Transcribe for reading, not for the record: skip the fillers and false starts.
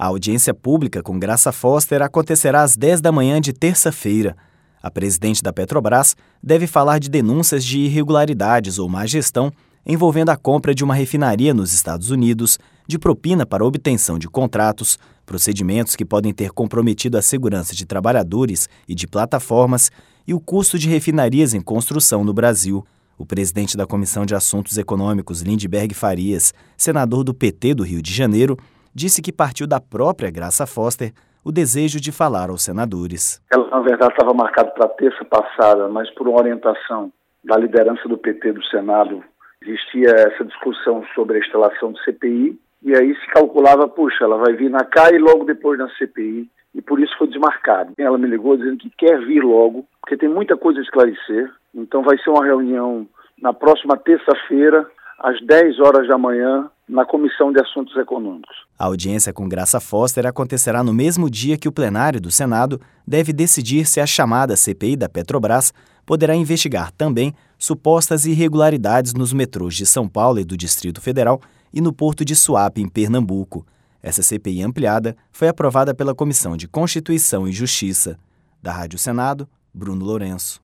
A audiência pública com Graça Foster acontecerá às 10 da manhã de terça-feira. A presidente da Petrobras deve falar de denúncias de irregularidades ou má gestão envolvendo a compra de uma refinaria nos Estados Unidos, de propina para obtenção de contratos, procedimentos que podem ter comprometido a segurança de trabalhadores e de plataformas e o custo de refinarias em construção no Brasil. O presidente da Comissão de Assuntos Econômicos, Lindbergh Farias, senador do PT do Rio de Janeiro, disse que partiu da própria Graça Foster o desejo de falar aos senadores. Ela, na verdade, estava marcada para terça passada, mas por uma orientação da liderança do PT do Senado, existia essa discussão sobre a instalação do CPI, e aí se calculava, puxa, ela vai vir na CAI e logo depois na CPI, e por isso foi desmarcado. Ela me ligou dizendo que quer vir logo, porque tem muita coisa a esclarecer, então vai ser uma reunião na próxima terça-feira, às 10 horas da manhã, na Comissão de Assuntos Econômicos. A audiência com Graça Foster acontecerá no mesmo dia que o plenário do Senado deve decidir se a chamada CPI da Petrobras poderá investigar também supostas irregularidades nos metrôs de São Paulo e do Distrito Federal e no Porto de Suape, em Pernambuco. Essa CPI ampliada foi aprovada pela Comissão de Constituição e Justiça. Da Rádio Senado, Bruno Lourenço.